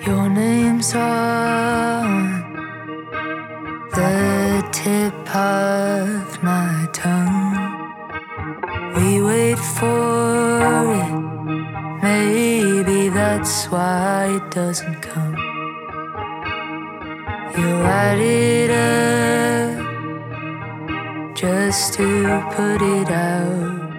Your name's on the tip of my tongue. We wait for it, maybe that's why it doesn't come. You light it up just to put it out.